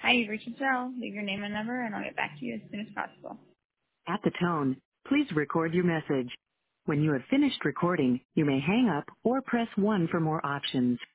Hi, you've reached Michelle. Leave your name and number, and I'll get back to you as soon as possible. At the tone, please record your message. When you have finished recording, you may hang up or press 1 for more options.